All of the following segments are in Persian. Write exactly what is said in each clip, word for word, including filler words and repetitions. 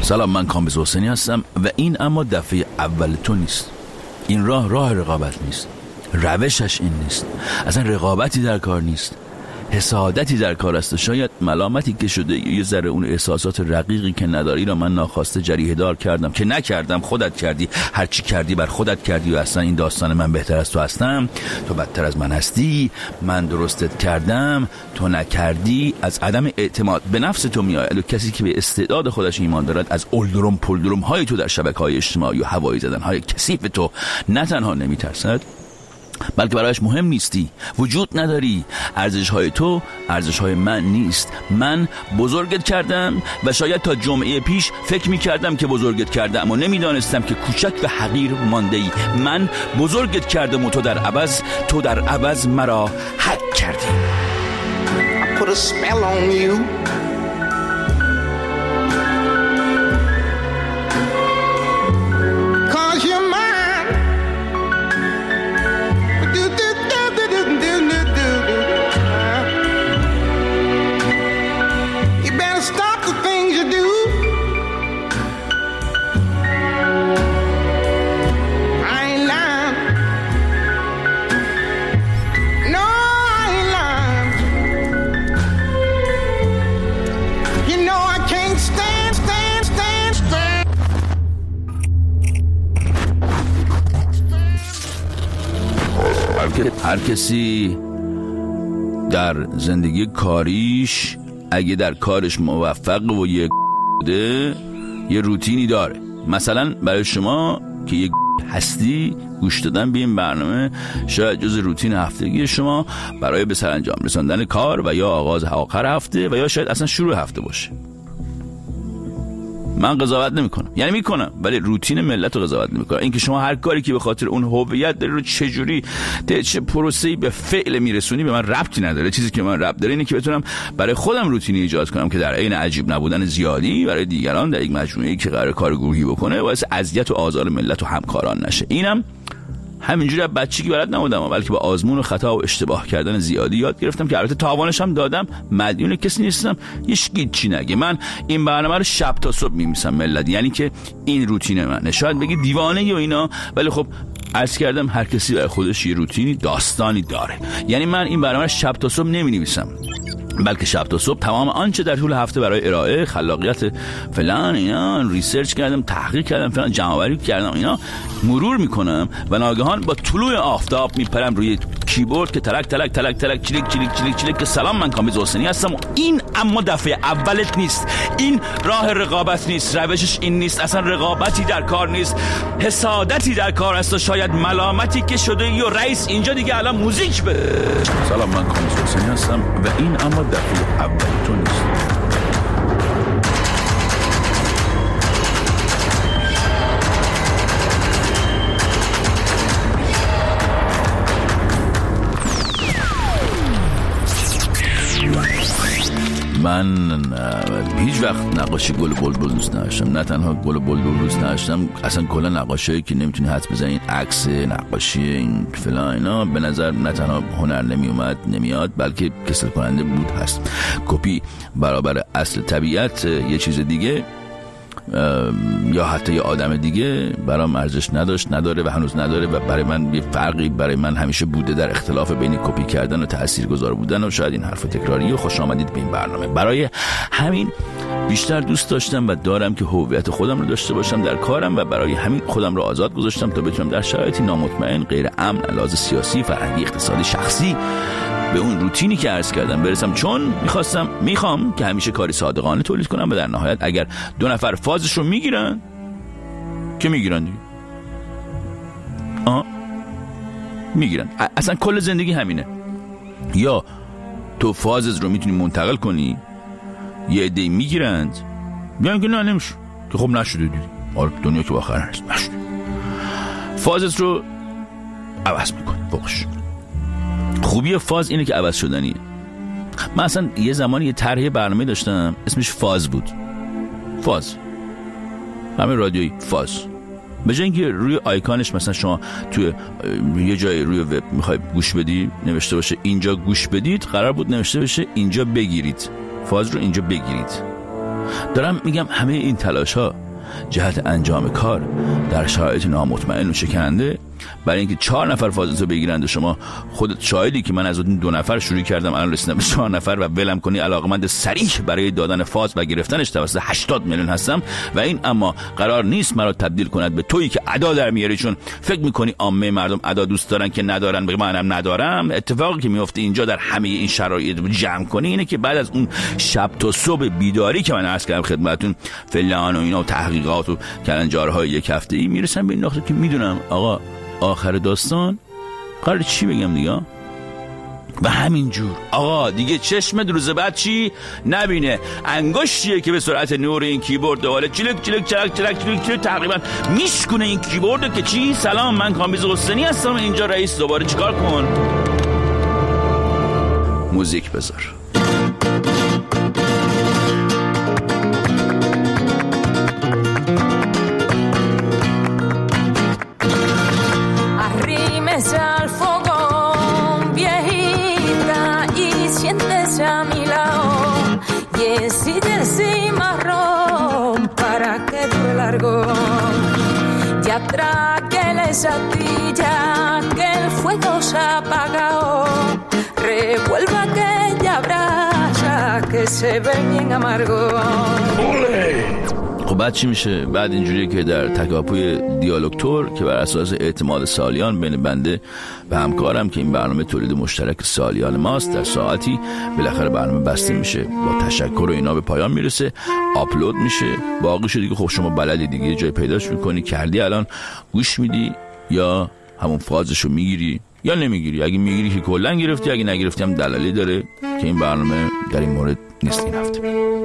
سلام، من کامبیز حسینی هستم و این اما دفعه اول تو نیست. این راه راه رقابت نیست، روشش این نیست، اصلا رقابتی در کار نیست، حسادتی در کار است. شاید ملامتی که شده یه ذره اون احساسات رقیقی که نداری را من ناخواسته جریحه دار کردم که نکردم، خودت کردی، هرچی کردی بر خودت کردی و اصلا این داستان من بهتر از تو هستم، تو بدتر از من هستی، من درستت کردم، تو نکردی. از عدم اعتماد به نفس تو میآید و کسی که به استعداد خودش ایمان دارد از اولدروم پولدروم های تو در شبکه‌های اجتماعی و هوایی زدن های کثیف تو نه تنها نمیترسد بلکه برایش مهم نیستی، وجود نداری. ارزش های تو ارزش های من نیست. من بزرگت کردم و شاید تا جمعه پیش فکر می کردم که بزرگت کردم اما نمی دانستم که کوچک و حقیر مانده ای. من بزرگت کردم و تو در عوض تو در عوض مرا حق کردی. I put a spell on you. هر کسی در زندگی کاریش اگه در کارش موفق و یه بوده یه روتینی داره. مثلا برای شما که یه هستی گوش دادن به این برنامه شاید جز روتین هفتگی شما برای به سرانجام رساندن کار و یا آغاز آخر هفته و یا شاید اصلا شروع هفته باشه. من قضاوت نمی کنم، یعنی می کنم ولی روتین ملت رو قضاوت نمی کنم. اینکه شما هر کاری که به خاطر اون هویت داری رو چجوری چه پروسه‌ای به فعل میرسونی به من ربطی نداره. چیزی که من ربط داره اینه که بتونم برای خودم روتینی ایجاد کنم که در عین عجیب نبودن زیادی برای دیگران در یک مجموعه‌ای که قرار کار گروهی بکنه باعث اذیت و آزار ملت و همکاران نشه. اینم همینجوری از بچگی بلد نبودم بلکه با آزمون و خطا و اشتباه کردن زیادی یاد گرفتم که البته تاوانش هم دادم. مدیون کسی نیستم، هیچ چی نگه. من این برنامه رو شب تا صبح میمیسم ملت، یعنی که این روتین منه. شاید بگی دیوانه و اینا، ولی خب عرض کردم هر کسی برای خودش یه روتینی داستانی داره. یعنی من این برنامه رو شب تا صبح نمی‌نویسم بلکه شب تا صبح تمام آنچه در طول هفته برای ارائه خلاقیت فلان اینا ریسرچ کردم، تحقیق کردم، فلان جمع‌آوری کردم، اینا مرور میکنم و ناگهان با طلوع آفتاب میپرم روی کیبورد که تلک تلک تلک تلک چلیک چلیک چلیک چلیک که سلام، من کامبیز حسینی هستم و این اما دفعه اولت نیست. این راه رقابت نیست، روشش این نیست، اصلا رقابتی در کار نیست، حسادتی در کار است و شاید ملامتی که شده یا رئیس اینجا دیگه الان موزیک به. سلام، من کامبیز حسینی هستم و این اما دفعه اول تو نیست. من هیچ وقت نقاشی گل و بلبل دوست نداشتم. نه تنها گل و بلبل دوست نداشتم، اصلا کلا نقاشی که نمیتونی حدس بزنی این عکس نقاشی این فلان اینا به نظر نه تنها هنر نمی اومد نمیاد بلکه کسل کننده بود هست. کپی برابر اصل طبیعت یه چیز دیگه یا حتی یه آدم دیگه برام ارزش نداشت، نداره و هنوز نداره و برای من یه فرقی برای من همیشه بوده در اختلاف بین کپی کردن و تاثیرگذار بودن و شاید این حرف تکراری و خوش آمدید به این برنامه. برای همین بیشتر دوست داشتم و دارم که هویت خودم رو داشته باشم در کارم و برای همین خودم رو آزاد گذاشتم تا بتونم در شرایطی نامطمئن، غیر امن، لحاظ سیاسی، فرهنگی، اقتصادی، شخصی به اون روتینی که عرض کردم برسم. چون میخواستم میخوام که همیشه کاری صادقانه تولید کنم و در نهایت اگر دو نفر فازش رو میگیرن که میگیرن دیگه آه میگیرن. اصلا کل زندگی همینه، یا تو فازت رو میتونی منتقل کنی، یه عده‌ای میگیرند، یا اینکه نه نمیشه که خب نشده دیگه. آره دنیا که آخر هست نشده. فازت رو عوض میکنی. فوقش خوبی فاز اینه که عوض شدنیه. من اصلا یه زمانی یه طرح برنامه داشتم اسمش فاز بود. فاز همه رادیویی فاز. به جای اینکه روی آیکانش مثلا شما توی یه جای روی وب میخوای گوش بدی نوشته باشه اینجا گوش بدید، قرار بود نوشته باشه اینجا بگیرید. فاز رو اینجا بگیرید. دارم میگم همه این تلاش ها جهت انجام کار در شرایط نامطمئن و شکننده برای اینکه چهار نفر فازتو بگیرند و شما خودت شاهدی که من از اون دو نفر شروع کردم الان رسیدم به چهار نفر و ولم کنی علاقمند صریح برای دادن فاز و گرفتنش توسط هشتاد میلیون هستم و این اما قرار نیست مرا تبدیل کند به تویی که ادا در میاری چون فکر میکنی عامه مردم ادا دوست دارن که ندارن بگم منم ندارم. اتفاقی که میفته اینجا در همه این شرایط جمع کنی اینه که بعد از اون شب تا صبح بیداری که من عرض کردم خدمتتون فلان و اینا و تحقیقات و کلنجارهای یک هفته‌ای میرسم به این نقطه که میدونم آقا آخر داستان قرار چی بگم دیگه و همینجور آقا دیگه چشم روز بعد چی نبینه انگشتیه که به سرعت نور این کیبورد دوباره چلک چلک چلک چلک چلک چلک تقریبا میشکونه این کیبورد که چی سلام من کامبیز حسینی هستم اینجا رئیس دوباره چیکار کن موزیک بذار. Al fogón, viejita, y siéntese a mi lado. Y ese jersey marrón para que dure largo. Ya tráquele esa tilla que el fuego se ha apagado. Revuelva aquella brasa que se ve bien amargo. خب بعد چی میشه؟ بعد اینجوریه که در تکاپوی دیالوگتور که بر اساس اعتماد سالیان بین بنده و همکارم که این برنامه تولید مشترک سالیان ماست در ساعتی بالاخره برنامه بسته میشه با تشکر و اینا به پایان میرسه آپلود میشه باقیش دیگه خب شما بلدی دیگه جای پیداش میکنی کردی الان گوش میدی یا همون فازشو میگیری یا نمیگیری اگه میگیری که کلا گرفتی اگه نگرفتی هم دلالی داره که این برنامه در این مورد نیست این هفته.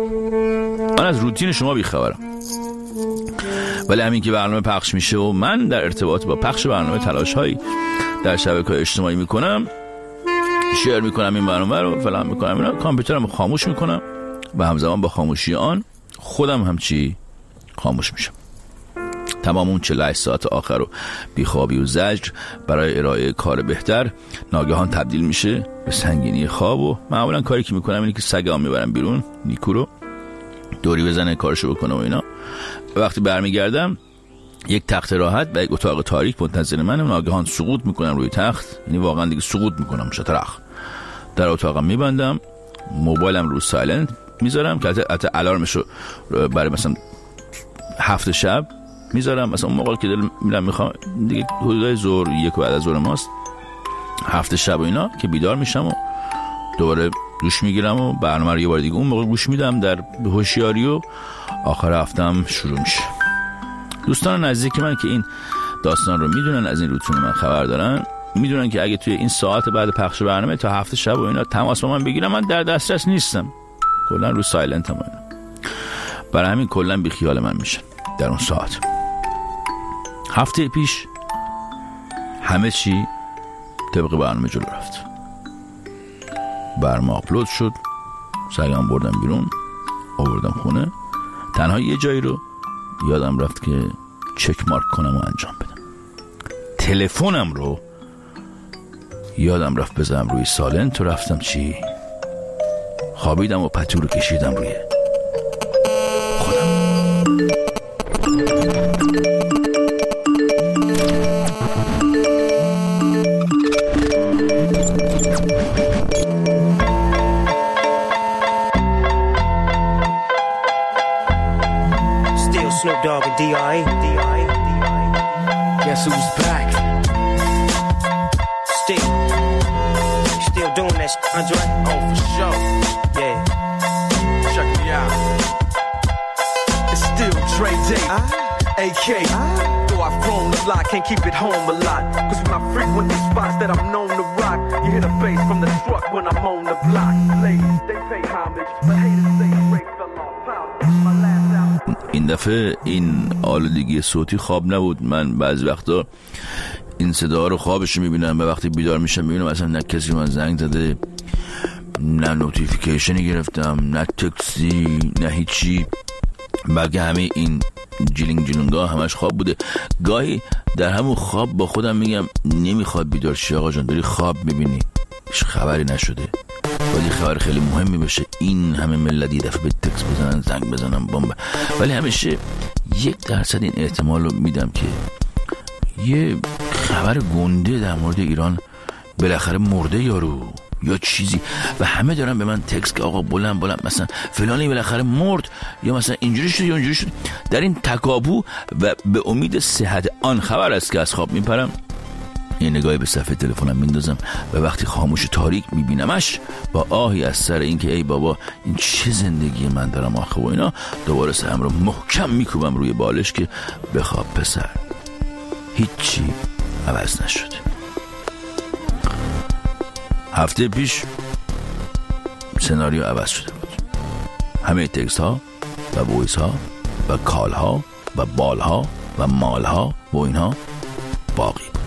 من از روتین شما بیخبرم ولی همین که برنامه پخش میشه و من در ارتباط با پخش برنامه تلاش هایی در شبکه‌های اجتماعی میکنم شیر میکنم این برنامه رو فلان میکنم اینا کامپیوترم خاموش میکنم و همزمان با خاموشی آن خودم همچی خاموش میشم. تمام اون چهل و هشت ساعت آخر رو بیخوابی و زجر برای ارائه کار بهتر ناگهان تبدیل میشه به سنگینی خواب و معمولا کاری که میکنم اینه که سگام میبرم بیرون نیکو رو دوری بزنه کارشو بکنه و اینا و وقتی برمیگردم یک تخت راحت و یک اتاق تاریک منتظر منه و ناگهان سقوط میکنم روی تخت یعنی واقعا دیگه سقوط میکنم شطرخ در اتاقم میبندم موبایلم رو سایلنت میذارم که حتی الارمشو برای مثلا هفت شب میذارم مثلا اون موقع که دل میرم میخوام دیگه حدودای ظهر یک و بعد از ظهر ماست هفت شب و اینا که بیدار میشم و دوباره دوش میگیرم و برنامه رو یه بار دیگه اون موقع گوش میدم در هوشیاری و آخر هفتم شروع میشه. دوستان نزدیک من که این داستان رو میدونن از این روتین من خبر دارن میدونن که اگه توی این ساعت بعد پخش برنامه تا هفت شب و اینا تماس با من بگیرم من در دسترس نیستم کلا رو سایلنت هم اینا. برای همین کلا بی خیال من میشن در اون ساعت. هفته پیش همه چی طبق برنامه جلو رفت. برنامه آپلود شد سگم بردم بیرون آوردم خونه تنها یه جایی رو یادم رفت که چک مارک کنم و انجام بدم. تلفنم رو یادم رفت بذارم روی سالنت و رفتم چی خوابیدم و پتو رو کشیدم روی خودم. Snoop Dogg and D R E. Guess who's back? Still, still doing that shit, Andre? Oh, for sure. Yeah. Check me out. It's still Dre Day, uh, A K. Uh, Though I've grown a lot, can't keep it home a lot. Cause when I frequent the spots that I'm known to rock, you hear the bass from the truck when I'm on the block. Ladies, they pay homage, but haters say Dre fell off power. My last album. این دفعه این آلودگی صوتی خواب نبود. من بعضی وقتا این صدا رو خوابش میبینم و وقتی بیدار میشم میبینم اصلا نه کسی من زنگ زده نه نوتیفیکیشنی گرفتم نه تکسی نه هیچی بلکه همه این جیلینگ جیلونگا همش خواب بوده. گاهی در همون خواب با خودم میگم نمیخواد بیدار شی آقا جان داری خواب میبینی هیچ خبری نشده ولی خبر خیلی مهمی بشه این همه ملت یه دفعه به تکس بزنن، زنگ بزنن، بمب. ولی همیشه یک درصد این احتمال رو میدم که یه خبر گنده در مورد ایران بالاخره مرده یارو یا چیزی و همه دارن به من تکس که آقا بلند بلند مثلا فلانی بالاخره مرد یا مثلا اینجوری شد یا اونجوری شد. در این تکاپو و به امید صحت آن خبر است که از خواب میپرم، یه نگاهی به صفحه تلفنم میندازم و وقتی خاموش تاریک میبینمش با آهی از سر این که ای بابا این چه زندگی من دارم آخه و اینا، دوباره سرم رو محکم میکوبم روی بالش که بخواب پسر، هیچی عوض نشده. هفته پیش سناریو عوض شده بود. همه تکست ها و وایس ها و کال ها و بال ها و مال ها و اینها باقی بود.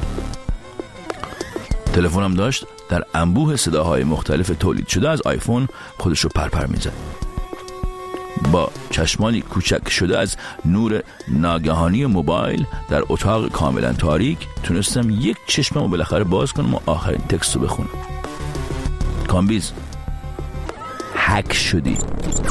تلفنم داشت در انبوه صداهای مختلف تولید شده از آیفون خودش رو پرپر میزد. با چشمانی کوچک شده از نور ناگهانی موبایل در اتاق کاملا تاریک تونستم یک چشمم رو بالاخره باز کنم و آخرین تکست رو بخونم. کامبیز هک شدی.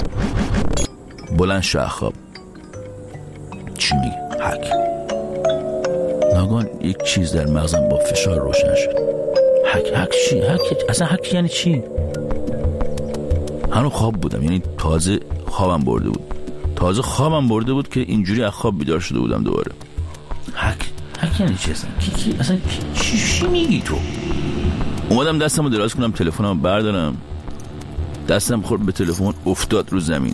بلند شو خواب. چی میگی؟ هک. ناگهان یک چیز در مغزم با فشار روشن شد. هک هک چی؟ هک اصلا هک یعنی چی؟ هنوز خواب بودم، یعنی تازه خوابم برده بود. تازه خوابم برده بود که اینجوری از خواب بیدار شده بودم دوباره. هک هک یعنی چی اصلا؟ کی کی اصلا چی چی میگی تو؟ اومدم دستمو دراز کنم تلفنمو بردارم. دستم خورد به تلفن، افتاد رو زمین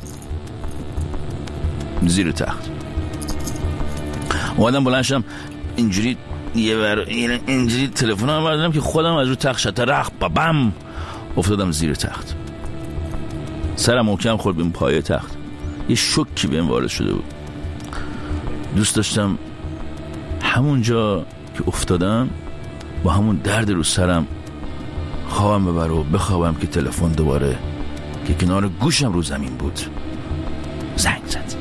زیر تخت. اومدم بلند شدم اینجوری یه بر اینجوری تلفنمو بردارم که خودم از رو تخت شترخ بابم افتادم زیر تخت. سرم محکم خورد به پایه تخت. یه شوکی بهم وارد شده بود. دوست داشتم همونجا که افتادم با همون درد رو سرم خوابم ببره و بخوابم که تلفن دوباره که کنار گوشم رو زمین بود زنگ زد.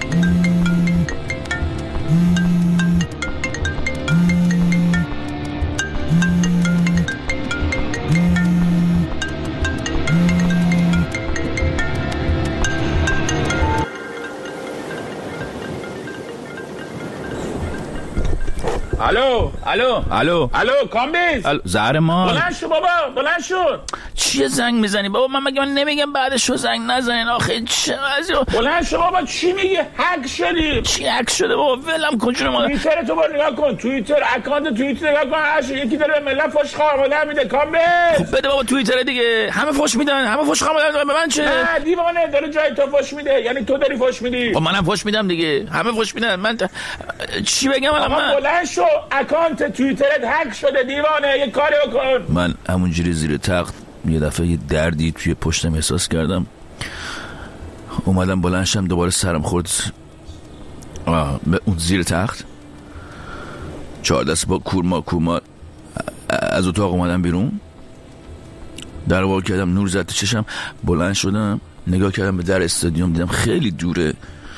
الو الو الو الو کامبیز، زهر ما بلند شو بابا، بلند شو. چیه زنگ میزنی بابا؟ من مگه من نمیگم بعدش زنگ نزنین؟ آخه چه وضعیه؟ بلند شو بابا، چی میگی؟ هک شدی. چی هک شده بابا؟ ولم کن جون ما. توییتر تو برو نگاه کن، توییتر اکانت توییتر نگاه کن، هر یکی داره به ملت فوش خارمادر میده. کامبیز خب بده بابا توییتر دیگه، همه فوش میدن، همه فوش خارمادر میدن. به من چه؟ نه دیوانه، داره جای تو فوش میده، یعنی تو داری فوش میدی. خب منم فوش میدم دیگه، همه فوش میدن. من ت... چی بگم الان؟ من بلند شو، اکانت توییترت هک شده دیوانه، یه کاری بکن. من همونجوری زیر تخت یه دفعه یه دردی توی پشتم احساس کردم. اومدم بلند شدم، دوباره سرم خورد به اون زیر تخت. چهار دست با کورما کورما از اتاق اومدم بیرون، در وا کردم، نور زد تو چشم، بلند شدم، نگاه کردم به در استادیوم، دیدم خیلی دوره،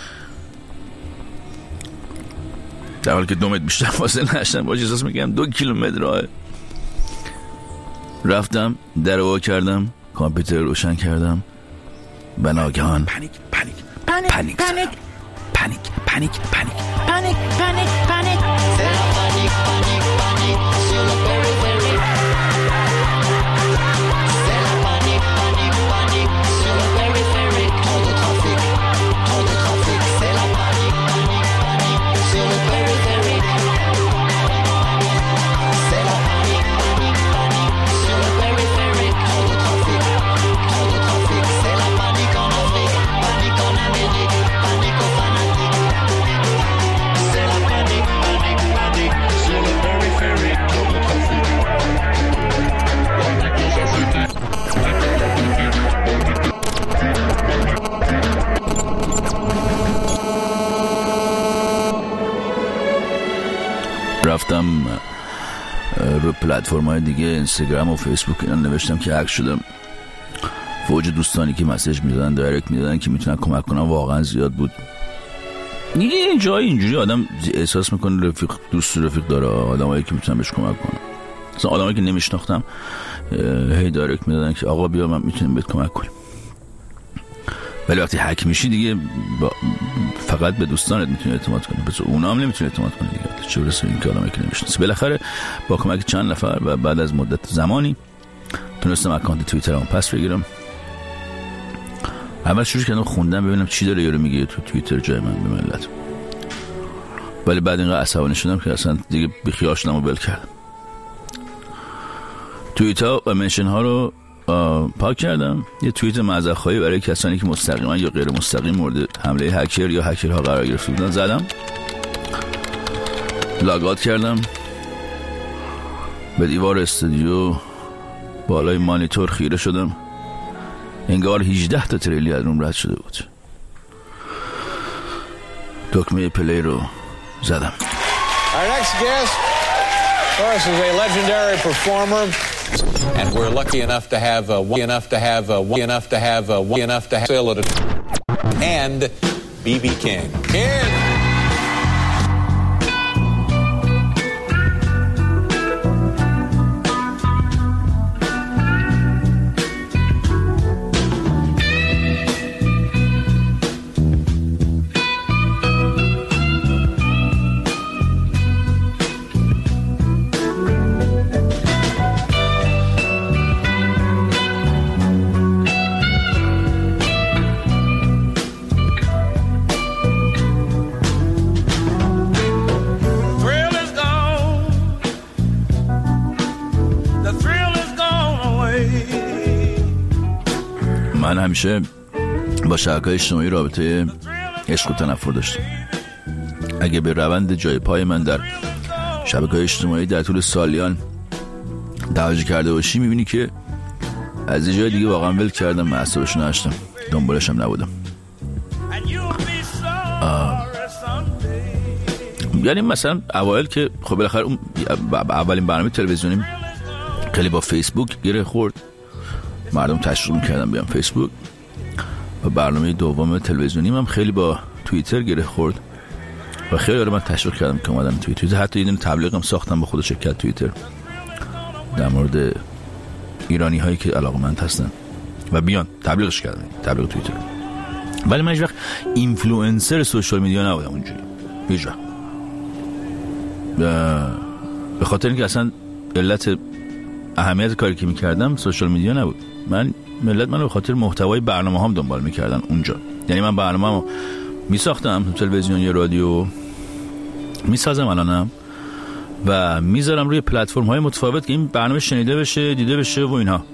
در حالی که دو متر بیشتر فاصله نشدم باش احساس میکنم دو کیلومتر راهه. رفتم در وا کردم، کامپیوتر روشن کردم و ناگهان پانیک پانیک پانیک پانیک پانیک پانیک پانیک پانیک Panic, panic, panic. C'est la panique, panique, panique sur le périphérique. C'est la panique, panique, panique sur le périphérique. Trop de trafic, trop de trafic. C'est la panique, panique, panique sur le périphérique. C'est la panique, panique, panique sur le périphérique. Trop de trafic, trop de trafic. C'est la panique en Afrique, panique en Amérique, panique aux fanatiques. C'est la panique, panique, panique sur le périphérique. Trop de trafic. رفتم رو پلتفرم‌های دیگه اینستاگرام و فیسبوک اینا نوشتم که هک شدم. فوج دوستانی که مسیج میدادن، دایرکت میدادن که میتونن کمک کنن واقعا زیاد بود. یه جایی اینجوری آدم احساس میکنه رفیق دوست رفیق داره، آدمایی که میتونن بهش کمک کنن. مثلا آدمایی که نمیشناختم هی دایرکت میدادن که آقا بیا من میتونیم بهت کمک کنیم. ولی وقتی هک میشی دیگه با فقط به دوستانت میتونی اعتماد کنی، بس اونا هم نمیتونی اعتماد کنی دیگه، چه برسه این که آدمی که نمیشناسی. بالاخره با کمک چند نفر و بعد از مدت زمانی تونستم اکانت توییترمو پس بگیرم. اول شروع کردم خوندم ببینم چی داره یارو میگه تو توییتر جای من به ملت، ولی بعد اینقدر عصبانی شدم که اصلا دیگه بیخیال شدم و بل کردم. توییت ها و منشن ها رو پاک کردم. یه توییت معذرت خواهی برای کسانی که مستقیما یا غیر مستقیم مورد حمله هکر یا هکرها قرار گرفته بودن زدم. لاگ اوت کردم. به دیوار استودیو بالای مانیتور خیره شدم. انگار هجده تا تریلی از روم رد شده بود. دکمه پلی رو زدم. Our next guest, of course, is a legendary performer, and we're lucky enough to have uh, enough to have uh, enough to have uh, enough to have and B B King. King. من همیشه با شبکه‌های اجتماعی رابطه عشق و تنفر داشتم. اگه به روند جای پای من در شبکه‌های اجتماعی در طول سالیان توجه کرده باشی میبینی که از یه جای دیگه واقعا ول کردم، معصبش نداشتم، دنبالش هم نبودم. یعنی مثلا اوایل که خب بالاخره اولین برنامه تلویزیونی خیلی با فیسبوک گره خورد، مردم تشویق می‌کردن بیام فیسبوک، و برنامه دوم تلویزیونی هم خیلی با توییتر گره خورد و خیلی رو من تشویق کردم که اومدم توی توییتر. حتی یه دونه تبلیغم ساختم با خود شرکت توییتر در مورد ایرانی هایی که علاقه‌مند هستن و بیان تبلیغش کردم، تبلیغ توییتر. ولی من هیچ وقت اینفلوئنسر سوشال میدیا نبودم اونجوری، هیچ وقت، به خاطر اینکه اصلا علت اهمیت کاری که میکردم سوشال میدیا نبود. من ملت منو به خاطر محتوای برنامه هام دنبال میکردن اونجا. یعنی من برنامه‌مو میساختم تو تلویزیون یا رادیو، میسازم الانم و میذارم روی پلتفرم های متفاوت که این برنامه شنیده بشه، دیده بشه و اینها.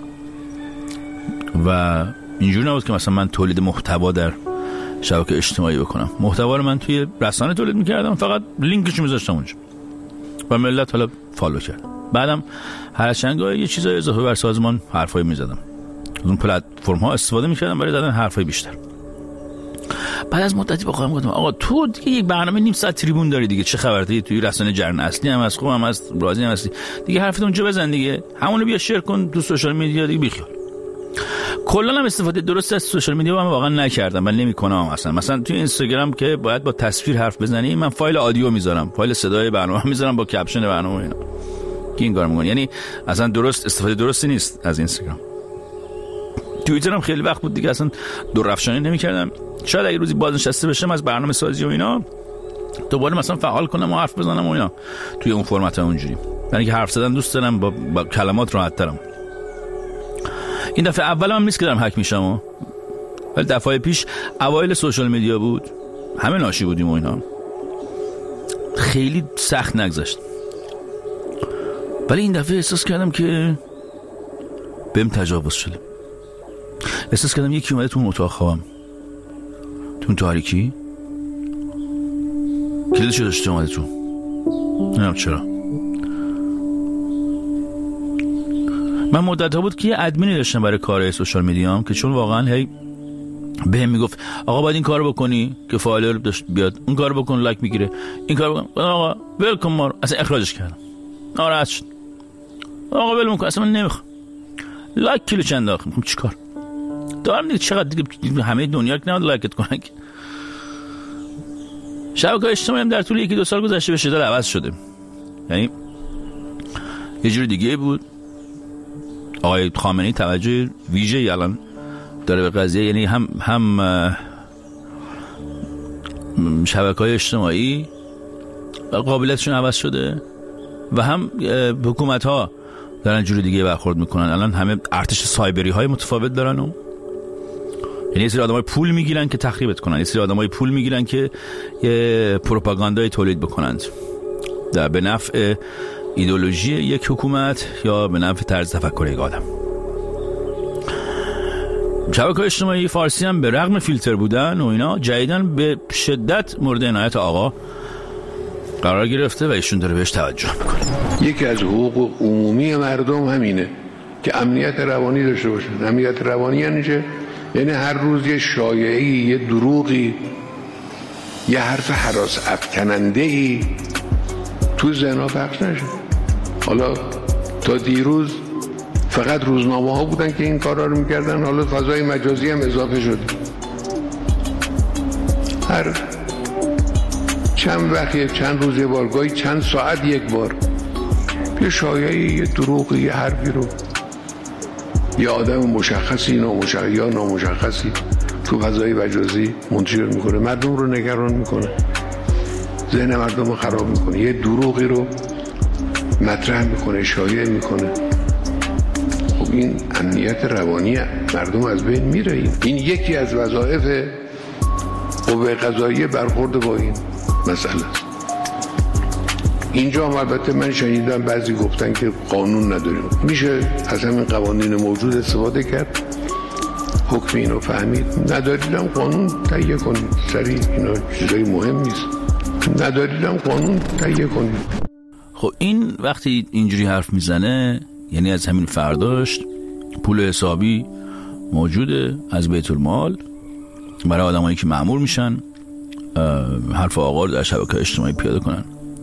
و اینجوری نبود که مثلا من تولید محتوا در شبکه اجتماعی بکنم. محتوا رو من توی رسانه تولید میکردم، فقط لینکش میذاشتم اونجا و ملت حالا فالو کرد. بعدم هر چند گاهی یه چیزای اضافه بر سازمان حرفای میزدم، از اون پلتفرم ها استفاده میکردم برای زدن حرفای بیشتر. بعد از مدتی با خودم گفتم آقا تو دیگه یک برنامه نیم ساعت تریبون داری دیگه، چه خبره دیگه؟ توی رسانه جرن اصلی هم از خوب هم از راضی هم هستی دیگه، حرفت اونجا بزن دیگه، همونو بیا شیر کن تو سوشال میدیا دیگه، بیخیال. کلا هم استفاده درست از سوشال میدیا من واقعا نکردم، من نمیکنم اصلا. مثلا توی اینستاگرام که باید با تصویر حرف بزنی، من فایل آدیو میذارم، فایل صدای برنامه میذارم با کپشن برنامه اینا. کی این کارو میکنه؟ یعنی اصلا درست استفاده درستی نیست از اینستاگرام. توییتر هم خیلی وقت بود دیگه اصلا دور افشانی نمیکردم. شاید اگه روزی بازنشسته بشم از برنامه سازی و اینا دوباره مثلا فعال کنم و حرف بزنم و اینا توی اون فرمت اونجوری، یعنی که حرف زدن دوست دارم، با, با کلمات راحت ترم. این دفعه اولم هم نیست که دارم هک میشم و ولی دفعه پیش اوایل سوشال میدیا بود، همه ناشی بودیم و اینا، خیلی سخت نگذشت. ولی این دفعه احساس کردم که بهم تجاوز شده. احساس کردم یکی اومده تو اتاق خوابم، تو تاریکی، کلیدشو داشته اومده تو، نمیدونم چرا. من مدت ها بود که یه ادمینی داشتم برای کارهای سوشال میدیام که چون واقعا هی بهم میگفت آقا باید این کارو بکنی که فالوور داشت بیاد، اون کارو بکن لایک میگیره، این کارو بکن، آقا ولکام ما، اصلا اخراجش کردم، ناراحت شد. آقا ول میکنم، اصلا من نمیخوام لایک کیلو چند آخه، میخوام چیکار دارم دیگه؟ چقدر دیگه همه دنیا که نمیاد لایکت کنن. شبکه‌های اجتماعی هم در طول یکی دو سال گذشته به شدت عوض شده، یعنی یه جور دیگه بود. آقای خامنه‌ای توجه ویژه‌ای الان داره به قضیه، یعنی هم هم شبکه‌های اجتماعی قابلیتشون عوض شده و هم حکومت‌ها دارن جور دیگه برخورد میکنن. الان همه ارتش سایبری های متفاوت دارن و یعنی یه سری آدمای پول میگیرن که تخریبت کنن، یه سری آدمای پول میگیرن که یه پروپاگاندای تولید بکنند در به نفع ایدئولوژی یک حکومت یا به نفع طرز تفکر یک آدم. شبکه‌های اجتماعی فارسی هم به رغم فیلتر بودن و اینا جدیداً به شدت مورد عنایت آقا قرار گرفته و ایشون داره بهش توجه میکنه. یکی از حقوق عمومی مردم همینه که امنیت روانی داشته باشن. امنیت روانی یعنی چه؟ یعنی هر روز یه شایعه‌ای، یه دروغی، یه حرف هراس افکننده‌ای تو ذهن‌ها پخش نشه. حالا تا دیروز فقط روزنامه ها بودن که این کارا رو میکردن، حالا فضای مجازی هم اضافه شد. هر چند وقت، چند روز یه بار، گاهی چند ساعت یک بار یه شایعی، یه دروغی، یه حرفی رو یه آدم مشخصی نامشخص یا نامشخصی تو فضای مجازی منتشر میکنه، مردم رو نگران میکنه، ذهن مردم رو خراب میکنه، یه دروغی رو مطرح میکنه، شایع میکنه. خب این امنیت روانی مردم از بین میره. این, این یکی از وظایف قوه قضاییه برخورد با این مسئله است. اینجا هم البته من شنیدم بعضی گفتن که قانون نداریم. میشه از همین قوانین موجود استفاده کرد، حکم اینو فهمید. نداریدم قانون تهیه کنید، سریع، اینا چیزای مهم نیست. نداریدم قانون تهیه کنید. خب این وقتی اینجوری حرف میزنه یعنی از همین فرداش پول حسابی موجوده از بیت المال برای آدمایی که مأمور میشن حرف آقا رو در شبکه اجتماعی پیاده کنن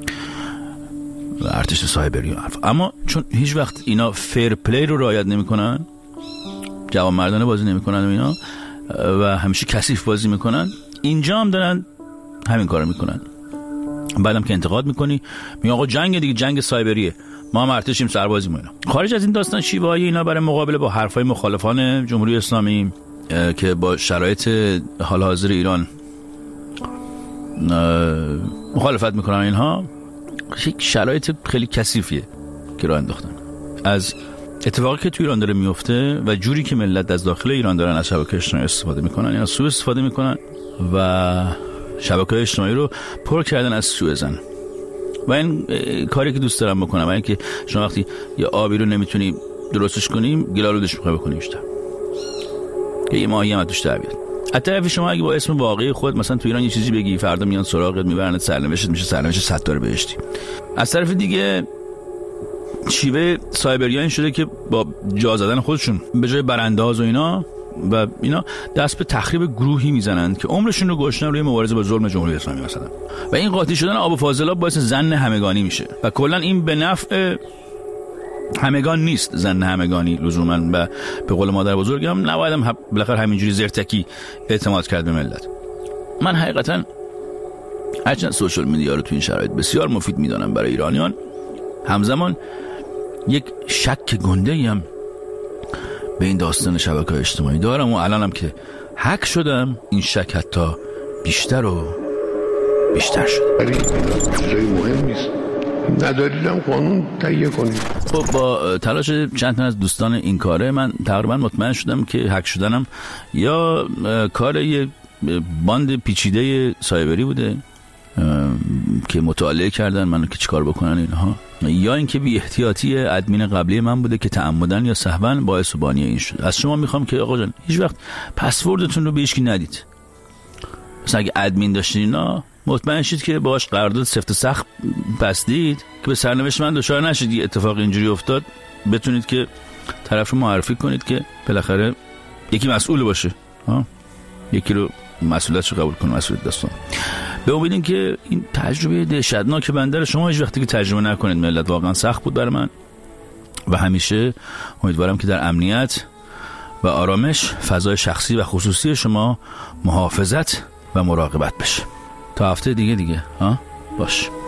و ارتش سایبری و حرف. اما چون هیچ وقت اینا فیر پلی رو رعایت نمیکنن، جوانمردانه بازی نمیکنن و اینا و همیشه کثیف بازی میکنن، اینجا هم دارن همین کارو میکنن. بعدم که انتقاد میکنی میگن آقا جنگ دیگه، جنگ سایبریه، ما هم ارتشیم، سربازیم اینا. خارج از این داستان شیوه‌های اینا برای مقابله با حرفای مخالفان جمهوری اسلامی که با شرایط حال حاضر ایران مخالفت میکنن، اینها یک شرایط خیلی کثیفیه که راه انداختن. از اتفاقی که تو ایران داره میفته و جوری که ملت از داخل ایران دارن از شبکه اجتماعی استفاده میکنن، اینا سوء استفاده میکنن و شبکه اجتماعی رو پر کردن از سوء زن. و این کاری که دوست دارم بکنم، این که شما وقتی یه آبی رو نمیتونی درستش کنیم، گلالودش میخوای بکنی بیشتر که یه ماهی هم توش در بیاد. از طرف شما اگه با اسم واقعی خود مثلا تو ایران یه چیزی بگی، فردا میان سراغت میبرنت، سرنوشتت میشه سرنوشت ستار بهشتی. از طرف دیگه شیوه سایبریان این شده که با جا زدن خودشون به جای برانداز و اینا و اینا دست به تخریب گروهی میزنند که عمرشون رو گذاشتن روی مبارزه با ظلم جمهوری اسلامی مثلا. و این قاطی شدن آب و فاضلاب باعث ظن همگانی میشه و کلا این به نفع همگان نیست. ظن همگانی لزوما و به قول مادر بزرگم نباید هم بالاخره همینجوری زرتکی اعتماد کرد به ملت. من حقیقتا هرچند سوشال میدیا رو تو این شرایط بسیار مفید میدانم برای ایرانیان، همزمان یک شک گنده‌ای هم به این داستان شبکه‌های اجتماعی دارم و الانم که هک شدم این شک حتی بیشتر و بیشتر شد. چیزای مهم نیست. نداریدم قانون تهیه کنید. خب با تلاش چند تا از دوستان این کاره من تقریبا مطمئن شدم که هک شدنم یا کار یه باند پیچیده سایبری بوده که مطالعه کردن منو که چیکار بکنن اینها، یا اینکه بی احتیاطی ادمین قبلی من بوده که تعمدن یا سهوا باعث و بانی این شد. از شما میخوام که آقا جان هیچ وقت پسوردتون رو به هیچ کی ندید. مثلا اگه ادمین داشتین اینا مطمئن شید که باهاش قرارداد سفت و سخت بستید که به سرنوشت من دچار نشید. یه اتفاق اینجوری افتاد بتونید که طرف رو معرفی کنید که بالاخره یکی مسئول باشه، ها یکی رو مسئولیتش رو قبول کنه، مسئولیت دستون. به امید این که این تجربه دهشتناک بنده رو شما هیچ وقتی که تجربه نکنید. ملت واقعا سخت بود برای من و همیشه امیدوارم که در امنیت و آرامش فضای شخصی و خصوصی شما محافظت و مراقبت بشه. تا هفته دیگه دیگه ها باش.